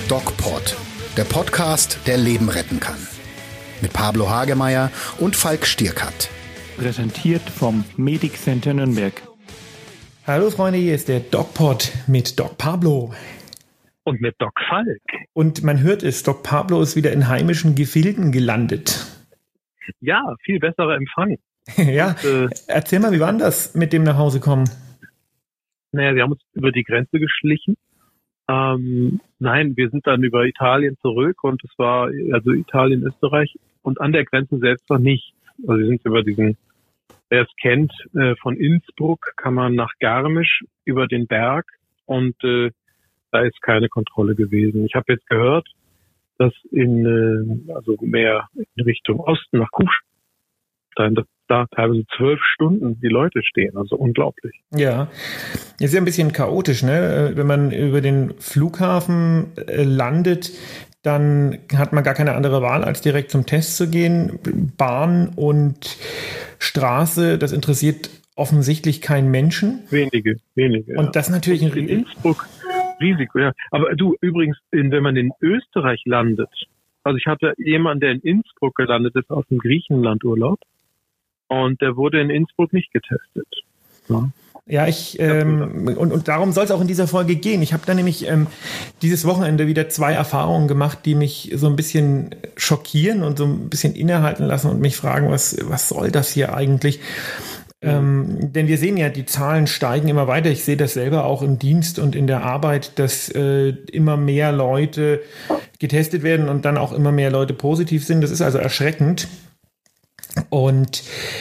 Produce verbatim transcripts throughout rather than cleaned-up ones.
DocPod, der Podcast, der Leben retten kann. Mit Pablo Hagemeyer und Falk Stierkat. Präsentiert vom Medic Center Nürnberg. Hallo Freunde, hier ist der DocPod mit Doc Pablo. Und mit Doc Falk. Und man hört es, Doc Pablo ist wieder in heimischen Gefilden gelandet. Ja, viel besserer Empfang. ja, und, äh, erzähl mal, wie war denn das mit dem nach Hause kommen? Naja, wir haben uns über die Grenze geschlichen. Ähm, nein, wir sind dann über Italien zurück und es war, also Italien, Österreich und an der Grenze selbst noch nicht. Also wir sind über diesen, wer es kennt, äh, von Innsbruck kann man nach Garmisch über den Berg und äh, da ist keine Kontrolle gewesen. Ich habe jetzt gehört, dass in, äh, also mehr in Richtung Osten nach Kufstein, dass da teilweise zwölf Stunden die Leute stehen, also unglaublich. Ja, ist ja ein bisschen chaotisch, ne? Wenn man über den Flughafen äh, landet, dann hat man gar keine andere Wahl, als direkt zum Test zu gehen. Bahn und Straße, das interessiert offensichtlich keinen Menschen. Wenige, wenige. Und ja. Das ist natürlich ein in Innsbruck Risiko, ja. Aber du, übrigens, in, wenn man in Österreich landet, also ich hatte jemanden, der in Innsbruck gelandet ist, aus dem Griechenlandurlaub, und der wurde in Innsbruck nicht getestet. Ja. Ja, ich ähm, und, und darum soll es auch in dieser Folge gehen. Ich habe da nämlich ähm, dieses Wochenende wieder zwei Erfahrungen gemacht, die mich so ein bisschen schockieren und so ein bisschen innehalten lassen und mich fragen, was was soll das hier eigentlich? Ähm, denn wir sehen ja, die Zahlen steigen immer weiter. Ich sehe das selber auch im Dienst und in der Arbeit, dass äh, immer mehr Leute getestet werden und dann auch immer mehr Leute positiv sind. Das ist also erschreckend. Und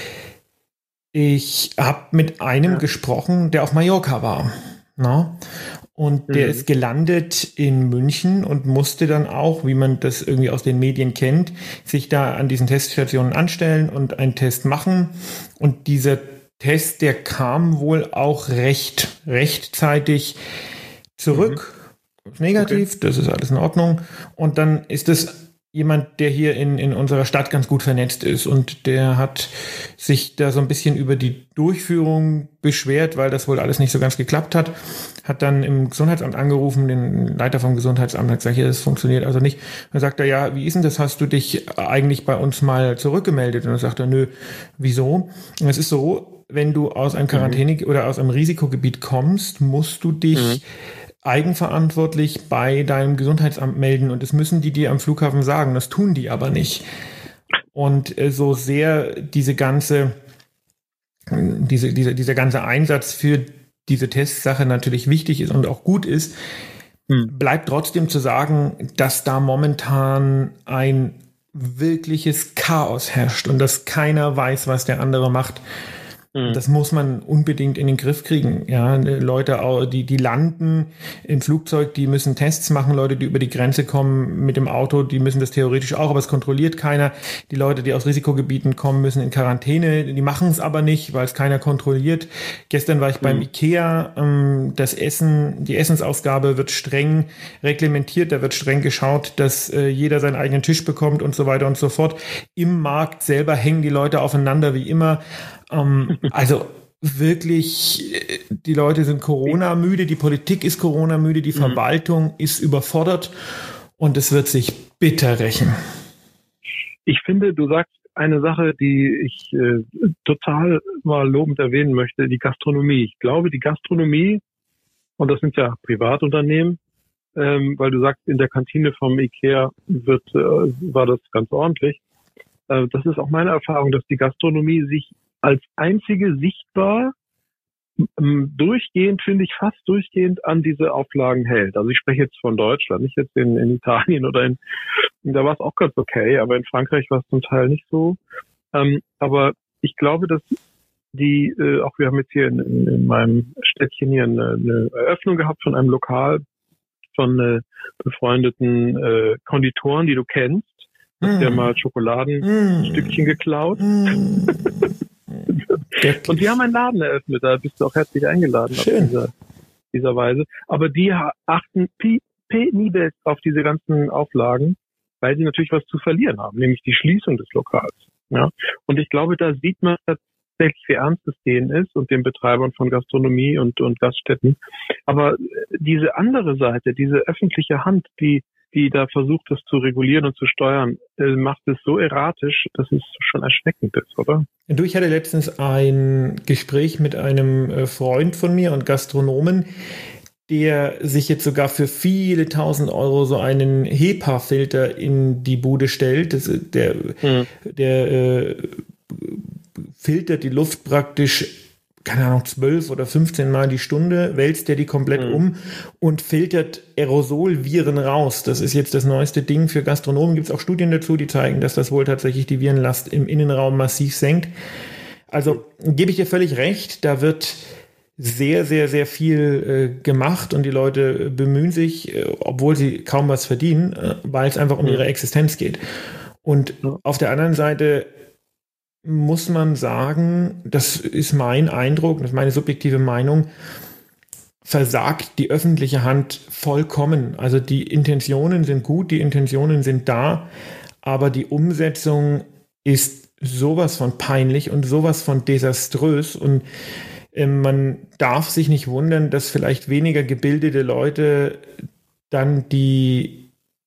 ich habe mit einem ja. gesprochen, der auf Mallorca war. Na? Und der mhm. ist gelandet in München und musste dann auch, wie man das irgendwie aus den Medien kennt, sich da an diesen Teststationen anstellen und einen Test machen. Und dieser Test, der kam wohl auch recht rechtzeitig zurück. Mhm. Negativ, okay. Das ist alles in Ordnung. Und dann ist es jemand, der hier in, in unserer Stadt ganz gut vernetzt ist und der hat sich da so ein bisschen über die Durchführung beschwert, weil das wohl alles nicht so ganz geklappt hat, hat dann im Gesundheitsamt angerufen, den Leiter vom Gesundheitsamt, hat gesagt, ja, das funktioniert also nicht. Dann sagt er, ja, wie ist denn das, hast du dich eigentlich bei uns mal zurückgemeldet? Und dann sagt er, nö, wieso? Und es ist so, wenn du aus einem Quarantäne- mhm. oder aus einem Risikogebiet kommst, musst du dich mhm. eigenverantwortlich bei deinem Gesundheitsamt melden und das müssen die dir am Flughafen sagen, das tun die aber nicht. Und äh, so sehr diese ganze, diese, diese, dieser ganze Einsatz für diese Testsache natürlich wichtig ist und auch gut ist, hm. bleibt trotzdem zu sagen, dass da momentan ein wirkliches Chaos herrscht und dass keiner weiß, was der andere macht. Das muss man unbedingt in den Griff kriegen. Ja, Leute, die, die landen im Flugzeug, die müssen Tests machen. Leute, die über die Grenze kommen mit dem Auto, die müssen das theoretisch auch, aber es kontrolliert keiner. Die Leute, die aus Risikogebieten kommen, müssen in Quarantäne. Die machen es aber nicht, weil es keiner kontrolliert. Gestern war ich mhm. beim Ikea. Das Essen, die Essensausgabe wird streng reglementiert. Da wird streng geschaut, dass jeder seinen eigenen Tisch bekommt und so weiter und so fort. Im Markt selber hängen die Leute aufeinander wie immer. Um, also wirklich, die Leute sind Corona-müde, die Politik ist Corona-müde, die Verwaltung ist überfordert und es wird sich bitter rächen. Ich finde, du sagst eine Sache, die ich äh, total mal lobend erwähnen möchte, die Gastronomie. Ich glaube, die Gastronomie, und das sind ja Privatunternehmen, ähm, weil du sagst, in der Kantine vom Ikea wird, äh, war das ganz ordentlich. Äh, das ist auch meine Erfahrung, dass die Gastronomie sich als einzige sichtbar durchgehend, finde ich fast durchgehend an diese Auflagen hält. Also ich spreche jetzt von Deutschland, nicht jetzt in, in Italien oder in, da war es auch ganz okay, aber in Frankreich war es zum Teil nicht so. Ähm, aber ich glaube, dass die, äh, auch wir haben jetzt hier in, in, in meinem Städtchen hier eine, eine Eröffnung gehabt von einem Lokal von äh, befreundeten äh, Konditoren, die du kennst. Hast mm. ja mal Schokoladenstückchen mm. geklaut. Mm. Und die haben einen Laden eröffnet, da bist du auch herzlich eingeladen auf dieser, dieser Weise. Aber die achten penibel auf diese ganzen Auflagen, weil sie natürlich was zu verlieren haben, nämlich die Schließung des Lokals. Ja. Und ich glaube, da sieht man tatsächlich, wie ernst es denen ist und den Betreibern von Gastronomie und, und Gaststätten. Aber diese andere Seite, diese öffentliche Hand, die die da versucht, das zu regulieren und zu steuern, äh, macht es so erratisch, dass es schon erschreckend ist, oder? Du, ich hatte letztens ein Gespräch mit einem Freund von mir und Gastronomen, der sich jetzt sogar für viele tausend Euro so einen HEPA-Filter in die Bude stellt. Das, der mhm. der äh, filtert die Luft praktisch, keine Ahnung, zwölf oder fünfzehn Mal die Stunde, wälzt der die komplett mhm. um und filtert Aerosolviren raus. Das ist jetzt das neueste Ding für Gastronomen. Gibt es auch Studien dazu, die zeigen, dass das wohl tatsächlich die Virenlast im Innenraum massiv senkt. Also gebe ich dir völlig recht, da wird sehr, sehr, sehr viel äh, gemacht und die Leute bemühen sich, äh, obwohl sie kaum was verdienen, äh, weil es einfach um mhm. ihre Existenz geht. Und mhm. auf der anderen Seite muss man sagen, das ist mein Eindruck, das ist meine subjektive Meinung, versagt die öffentliche Hand vollkommen. Also die Intentionen sind gut, die Intentionen sind da, aber die Umsetzung ist sowas von peinlich und sowas von desaströs und äh, man darf sich nicht wundern, dass vielleicht weniger gebildete Leute dann die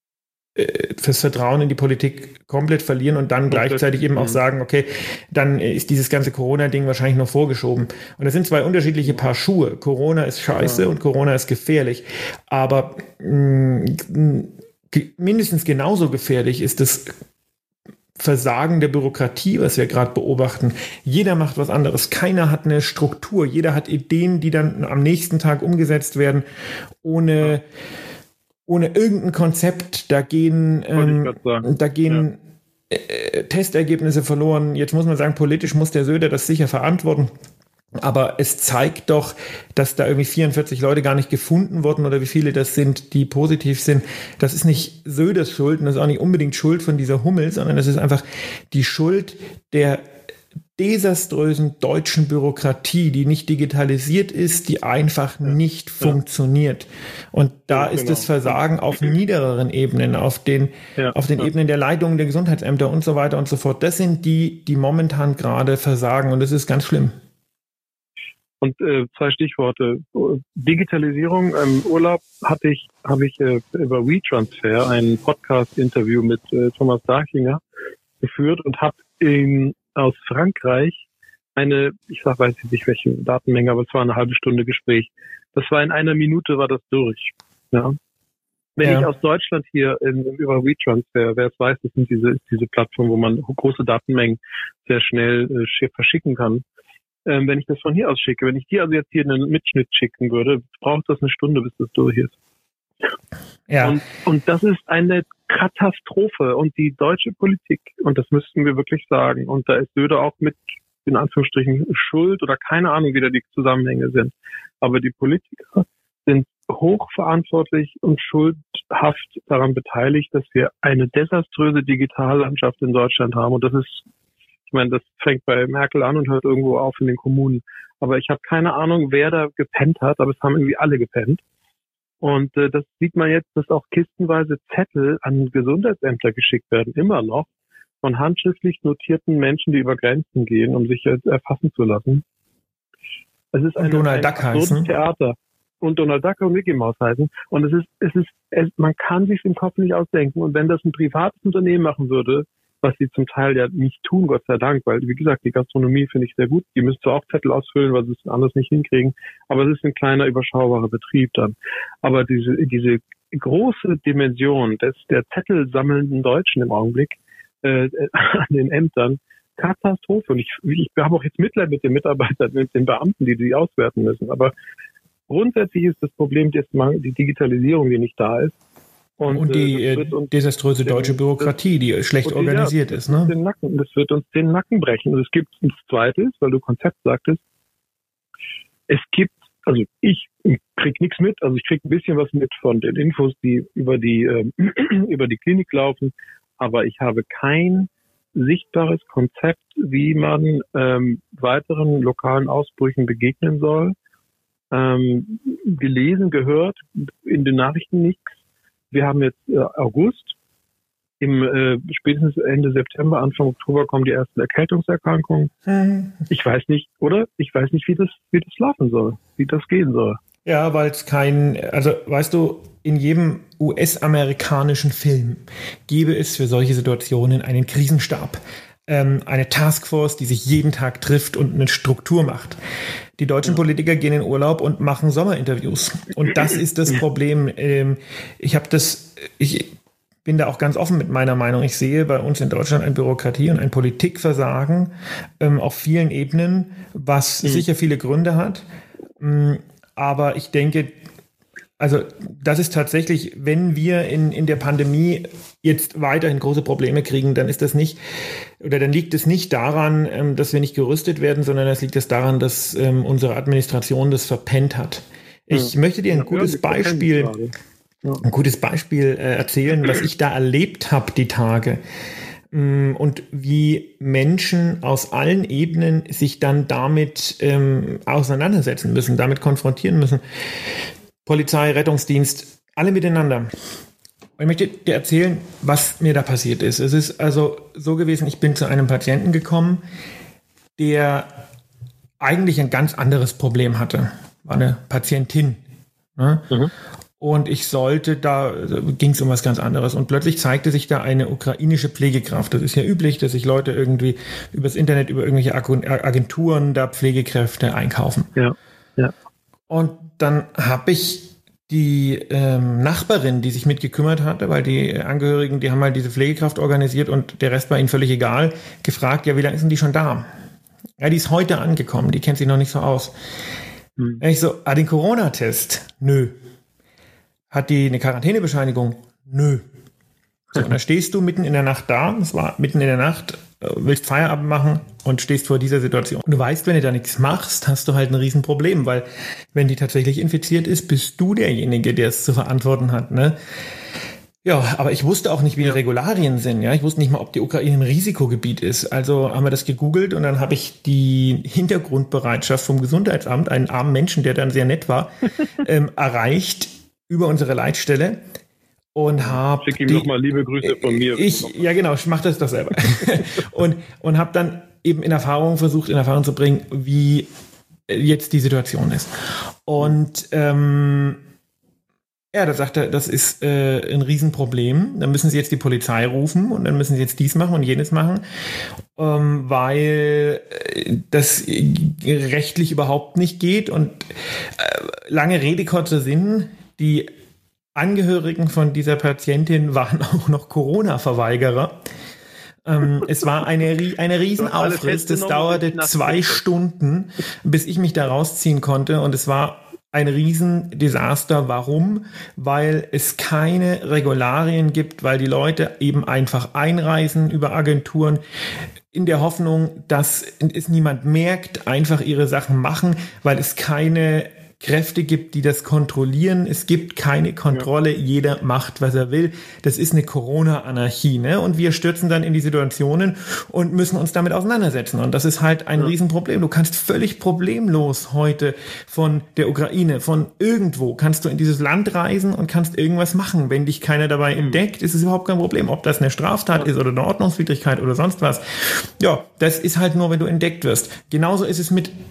fürs Vertrauen in die Politik komplett verlieren und dann gleichzeitig eben auch sagen, okay, dann ist dieses ganze Corona-Ding wahrscheinlich noch vorgeschoben. Und das sind zwei unterschiedliche Paar Schuhe. Corona ist scheiße ja. und Corona ist gefährlich. Aber mh, mindestens genauso gefährlich ist das Versagen der Bürokratie, was wir gerade beobachten. Jeder macht was anderes. Keiner hat eine Struktur. Jeder hat Ideen, die dann am nächsten Tag umgesetzt werden, ohne... Ja. ohne irgendein Konzept, da gehen, ähm, da gehen ja. äh, Testergebnisse verloren. Jetzt muss man sagen, politisch muss der Söder das sicher verantworten. Aber es zeigt doch, dass da irgendwie vierundvierzig Leute gar nicht gefunden wurden oder wie viele das sind, die positiv sind. Das ist nicht Söders Schuld und das ist auch nicht unbedingt Schuld von dieser Hummel, sondern das ist einfach die Schuld der desaströsen deutschen Bürokratie, die nicht digitalisiert ist, die einfach nicht ja. funktioniert. Und da ja, ist genau. das Versagen auf niedereren Ebenen, auf den, ja. auf den ja. Ebenen der Leitungen der Gesundheitsämter und so weiter und so fort. Das sind die, die momentan gerade versagen und das ist ganz schlimm. Und äh, zwei Stichworte. Digitalisierung. Im Urlaub hatte ich, habe ich äh, über WeTransfer ein Podcast-Interview mit äh, Thomas Dachinger geführt und habe in aus Frankreich eine, ich sag, weiß ich nicht welche Datenmenge, aber es war eine halbe Stunde Gespräch. Das war in einer Minute war das durch. Ja. Wenn ja. ich aus Deutschland hier in, über WeTransfer, wer es weiß, das sind diese, diese Plattform, wo man große Datenmengen sehr schnell äh, verschicken kann. Ähm, wenn ich das von hier aus schicke, wenn ich dir also jetzt hier einen Mitschnitt schicken würde, braucht das eine Stunde, bis das durch ist. Ja. Und, und das ist eine Katastrophe. Und die deutsche Politik, und das müssten wir wirklich sagen, und da ist Söder auch mit, in Anführungsstrichen, schuld oder keine Ahnung, wie da die Zusammenhänge sind. Aber die Politiker sind hochverantwortlich und schuldhaft daran beteiligt, dass wir eine desaströse Digitallandschaft in Deutschland haben. Und das ist, ich meine, das fängt bei Merkel an und hört irgendwo auf in den Kommunen. Aber ich habe keine Ahnung, wer da gepennt hat, aber es haben irgendwie alle gepennt. Und äh, das sieht man jetzt, dass auch kistenweise Zettel an Gesundheitsämter geschickt werden, immer noch, von handschriftlich notierten Menschen, die über Grenzen gehen, um sich jetzt erfassen zu lassen. Es ist ein, Donald Duck heißen. Theater. Und Donald Duck und Mickey Mouse heißen. Und es ist, es ist, es, man kann sich im Kopf nicht ausdenken. Und wenn das ein privates Unternehmen machen würde, was sie zum Teil ja nicht tun, Gott sei Dank, weil, wie gesagt, die Gastronomie finde ich sehr gut. Die müssen zwar auch Zettel ausfüllen, weil sie es anders nicht hinkriegen, aber es ist ein kleiner, überschaubarer Betrieb dann. Aber diese, diese große Dimension des, der Zettel sammelnden Deutschen im Augenblick, äh, an den Ämtern, Katastrophe. Und ich, ich habe auch jetzt Mitleid mit den Mitarbeitern, mit den Beamten, die die auswerten müssen. Aber grundsätzlich ist das Problem jetzt mal die Digitalisierung, die nicht da ist. Und, und die äh, desaströse deutsche Bürokratie, die schlecht organisiert ja, ist. Ne? Den Nacken, das wird uns den Nacken brechen. Und es gibt ein zweites, weil du Konzept sagtest, es gibt, also ich krieg nichts mit, also ich krieg ein bisschen was mit von den Infos, die über die äh, über die Klinik laufen, aber ich habe kein sichtbares Konzept, wie man ähm, weiteren lokalen Ausbrüchen begegnen soll. Ähm, gelesen, gehört, in den Nachrichten nichts. Wir haben jetzt äh, August, im äh, spätestens Ende September, Anfang Oktober kommen die ersten Erkältungserkrankungen. Mhm. Ich weiß nicht, oder? Ich weiß nicht, wie das wie das laufen soll, wie das gehen soll. Ja, weil es kein, also weißt du, in jedem U S-amerikanischen Film gäbe es für solche Situationen einen Krisenstab, ähm, eine Taskforce, die sich jeden Tag trifft und eine Struktur macht. Die deutschen Politiker gehen in Urlaub und machen Sommerinterviews. Und das ist das Problem. Ähm, ich habe das, ich bin da auch ganz offen mit meiner Meinung. Ich sehe bei uns in Deutschland ein Bürokratie- und ein Politikversagen ähm, auf vielen Ebenen, was mhm. sicher viele Gründe hat. Ähm, aber ich denke, also das ist tatsächlich, wenn wir in, in der Pandemie jetzt weiterhin große Probleme kriegen, dann ist das nicht, oder dann liegt es nicht daran, ähm, dass wir nicht gerüstet werden, sondern es liegt es daran, dass ähm, unsere Administration das verpennt hat. Ich ja. möchte dir ein gutes ja, Beispiel, ja. ein gutes Beispiel äh, erzählen, was ich da erlebt habe die Tage. Und wie Menschen aus allen Ebenen sich dann damit ähm, auseinandersetzen müssen, damit konfrontieren müssen. Polizei, Rettungsdienst, alle miteinander. Und ich möchte dir erzählen, was mir da passiert ist. Es ist also so gewesen, ich bin zu einem Patienten gekommen, der eigentlich ein ganz anderes Problem hatte. War eine Patientin. Ne? Mhm. Und ich sollte, da ging es um was ganz anderes. Und plötzlich zeigte sich da eine ukrainische Pflegekraft. Das ist ja üblich, dass sich Leute irgendwie übers Internet, über irgendwelche Agenturen da Pflegekräfte einkaufen. Ja, ja. Und dann habe ich die ähm, Nachbarin, die sich mitgekümmert hatte, weil die Angehörigen, die haben halt diese Pflegekraft organisiert und der Rest war ihnen völlig egal, gefragt, ja, wie lange ist denn die schon da? Ja, die ist heute angekommen, die kennt sich noch nicht so aus. Hm. Ich so, ah, den Corona-Test? Nö. Hat die eine Quarantänebescheinigung? Nö. So, und dann stehst du mitten in der Nacht da, es war mitten in der Nacht, willst Feierabend machen und stehst vor dieser Situation. Und du weißt, wenn du da nichts machst, hast du halt ein Riesenproblem, weil wenn die tatsächlich infiziert ist, bist du derjenige, der es zu verantworten hat, ne? Ja, aber ich wusste auch nicht, wie die Regularien sind, ja. Ich wusste nicht mal, ob die Ukraine ein Risikogebiet ist. Also haben wir das gegoogelt und dann habe ich die Hintergrundbereitschaft vom Gesundheitsamt, einen armen Menschen, der dann sehr nett war, ähm, erreicht über unsere Leitstelle. Und habe Schick ihm nochmal liebe Grüße von mir. Ich, ja genau, ich mache das doch selber. und und habe dann eben in Erfahrung versucht, in Erfahrung zu bringen, wie jetzt die Situation ist. Und ähm, ja, da sagt er, das ist äh, ein Riesenproblem. Dann müssen sie jetzt die Polizei rufen und dann müssen sie jetzt dies machen und jenes machen, ähm, weil das rechtlich überhaupt nicht geht. Und äh, lange Rede, kurzer Sinn, die Angehörigen von dieser Patientin waren auch noch Corona-Verweigerer. Ähm, es war eine, eine Riesenaufriss. Das dauerte zwei Stunden, bis ich mich da rausziehen konnte. Und es war ein Riesendesaster. Warum? Weil es keine Regularien gibt, weil die Leute eben einfach einreisen über Agenturen in der Hoffnung, dass es niemand merkt, einfach ihre Sachen machen, weil es keine Kräfte gibt, die das kontrollieren. Es gibt keine Kontrolle. Ja. Jeder macht, was er will. Das ist eine Corona-Anarchie, ne? Und wir stürzen dann in die Situationen und müssen uns damit auseinandersetzen. Und das ist halt ein ja. Riesenproblem. Du kannst völlig problemlos heute von der Ukraine, von irgendwo, kannst du in dieses Land reisen und kannst irgendwas machen. Wenn dich keiner dabei mhm. entdeckt, ist es überhaupt kein Problem. Ob das eine Straftat ja. ist oder eine Ordnungswidrigkeit oder sonst was. Ja, das ist halt nur, wenn du entdeckt wirst. Genauso ist es mit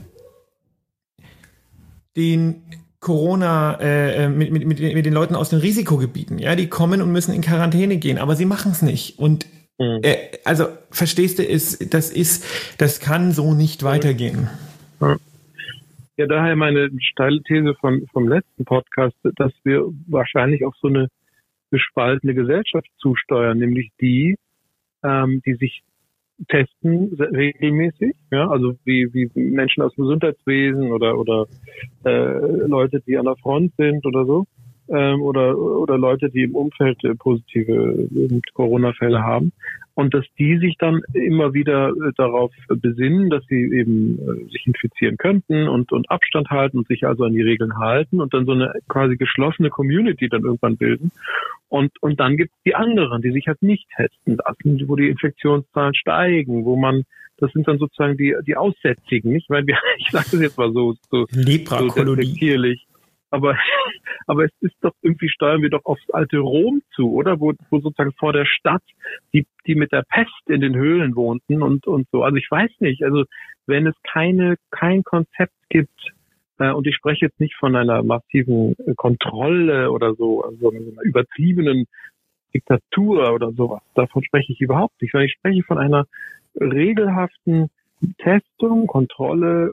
den Corona, äh, mit, mit, mit, mit den Leuten aus den Risikogebieten, ja, die kommen und müssen in Quarantäne gehen, aber sie machen es nicht. Und mhm. äh, also verstehst du, ist, das ist, das kann so nicht weitergehen. Ja, ja, daher meine steile These von, vom letzten Podcast, dass wir wahrscheinlich auf so eine gespaltene Gesellschaft zusteuern, nämlich die, ähm, die sich testen regelmäßig, ja, also wie wie Menschen aus dem Gesundheitswesen oder oder äh, Leute, die an der Front sind oder so, ähm, oder oder Leute, die im Umfeld äh, positive äh, Corona-Fälle haben, und dass die sich dann immer wieder äh, darauf besinnen, dass sie eben äh, sich infizieren könnten und und Abstand halten und sich also an die Regeln halten und dann so eine quasi geschlossene Community dann irgendwann bilden. Und und dann gibt es die anderen, die sich halt nicht testen lassen, wo die Infektionszahlen steigen, wo man, das sind dann sozusagen die die Aussätzigen, nicht? Weil wir, ich sage das jetzt mal so so, so despektierlich, aber aber es ist doch irgendwie, steuern wir doch aufs alte Rom zu, oder? Wo, wo sozusagen vor der Stadt die die mit der Pest in den Höhlen wohnten und und so. Also ich weiß nicht, also wenn es keine kein Konzept gibt, Und ich spreche jetzt nicht von einer massiven Kontrolle oder so, also einer übertriebenen Diktatur oder sowas. Davon spreche ich überhaupt nicht, sondern ich spreche von einer regelhaften Testung, Kontrolle,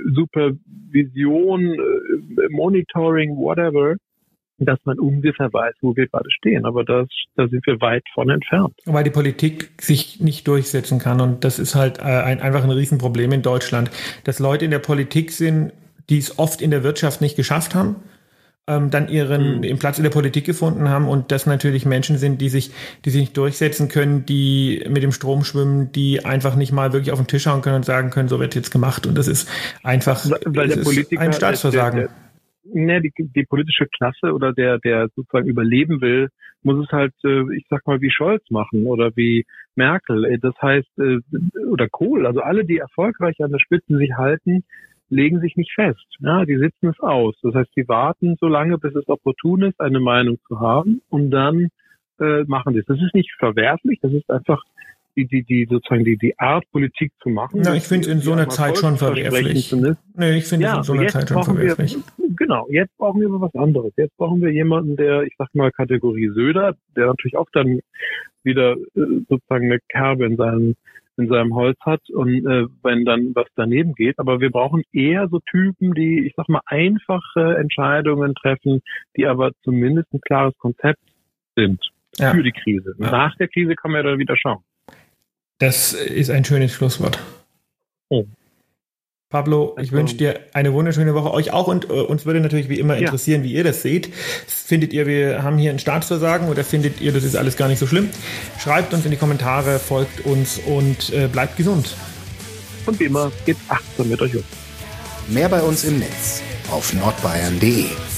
Supervision, Monitoring, whatever, dass man ungefähr weiß, wo wir gerade stehen. Aber das, da sind wir weit von entfernt. Weil die Politik sich nicht durchsetzen kann. Und das ist halt ein, einfach ein Riesenproblem in Deutschland, dass Leute in der Politik sind, die es oft in der Wirtschaft nicht geschafft haben, ähm, dann ihren mhm. Platz in der Politik gefunden haben und das natürlich Menschen sind, die sich, die sich nicht durchsetzen können, die mit dem Strom schwimmen, die einfach nicht mal wirklich auf den Tisch hauen können und sagen können, so wird jetzt gemacht. Und das ist einfach weil der Politiker, ein Staatsversagen. Der, der, ne, die, die politische Klasse oder der, der sozusagen überleben will, muss es halt, ich sag mal, wie Scholz machen oder wie Merkel. Das heißt, oder Kohl, also alle, die erfolgreich an der Spitze sich halten, legen sich nicht fest. Ja, die sitzen es aus. Das heißt, die warten so lange, bis es opportun ist, eine Meinung zu haben, und dann äh, machen die es. Das ist nicht verwerflich, das ist einfach die, die, die sozusagen die, die Art, Politik zu machen. Ja, ich finde es in so einer Zeit schon verwerflich. Nee, ich finde es ja, in so einer Zeit schon verwerflich. Wir, genau, jetzt brauchen wir was anderes. Jetzt brauchen wir jemanden, der, ich sag mal, Kategorie Söder, der natürlich auch dann wieder äh, sozusagen eine Kerbe in seinem in seinem Holz hat und äh, wenn dann was daneben geht. Aber wir brauchen eher so Typen, die, ich sag mal, einfache Entscheidungen treffen, die aber zumindest ein klares Konzept sind ja. für die Krise. Ja. Nach der Krise kann man ja dann wieder schauen. Das ist ein schönes Schlusswort. Oh. Pablo, ich wünsche dir eine wunderschöne Woche. Euch auch, und äh, uns würde natürlich wie immer interessieren, ja. wie ihr das seht. Findet ihr, wir haben hier ein Staatsversagen, oder findet ihr, das ist alles gar nicht so schlimm? Schreibt uns in die Kommentare, folgt uns und äh, bleibt gesund. Und wie immer, geht achtsam mit euch um. Mehr bei uns im Netz auf nordbayern punkt de.